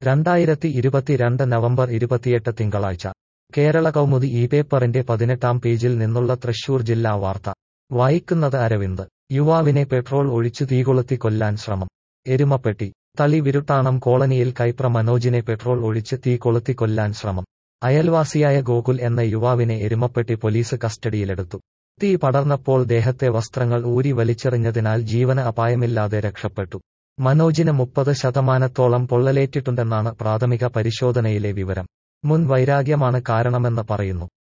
2022 November 28 തിങ്കളാഴ്ച കേരള കൗമുദി ഈ പേപ്പറിന്റെ 18-ാം പേജിൽ നിന്നുള്ള തൃശൂർ ജില്ലാ വാർത്ത വായിക്കുന്നത് അരവിന്ദ്. യുവാവിനെ പെട്രോൾ ഒഴിച്ചു തീകൊളുത്തി കൊല്ലാൻ ശ്രമം. എരുമപ്പെട്ടി. തളി വിരുട്ടാണം കോളനിയിൽ കൈപ്ര മനോജിനെ പെട്രോൾ ഒഴിച്ച് തീ കൊളുത്തി കൊല്ലാൻ ശ്രമം. അയൽവാസിയായ ഗോകുൽ എന്ന യുവാവിനെ എരുമപ്പെട്ടി പോലീസ് കസ്റ്റഡിയിലെടുത്തു. തീ പടർന്നപ്പോൾ ദേഹത്തെ വസ്ത്രങ്ങൾ ഊരി വലിച്ചെറിഞ്ഞതിനാൽ ജീവന് അപായമില്ലാതെ രക്ഷപ്പെട്ടു. മനോജിന് 30% പൊള്ളലേറ്റിട്ടുണ്ടെന്നാണ് പ്രാഥമിക പരിശോധനയിലെ വിവരം. മുൻ വൈരാഗ്യമാണ് കാരണമെന്ന് പറയുന്നു.